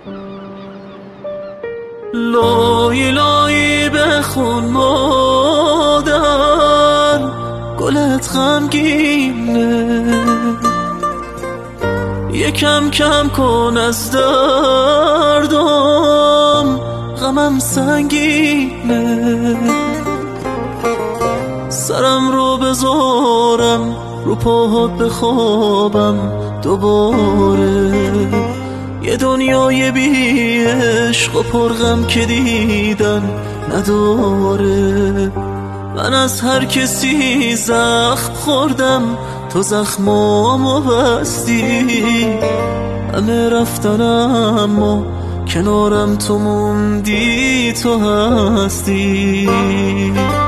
لای لای بخون مادر، گلت غمگینه، یکم کم کن از دردم، غمم سنگینه. سرم رو بذارم رو پاهات بخوابم دوباره، یه دنیای بی عشق و پرغم که دیدن نداره. من از هر کسی زخم خوردم، تو زخمامو بستی. همه رفتن اما کنارم تو موندی، تو هستی.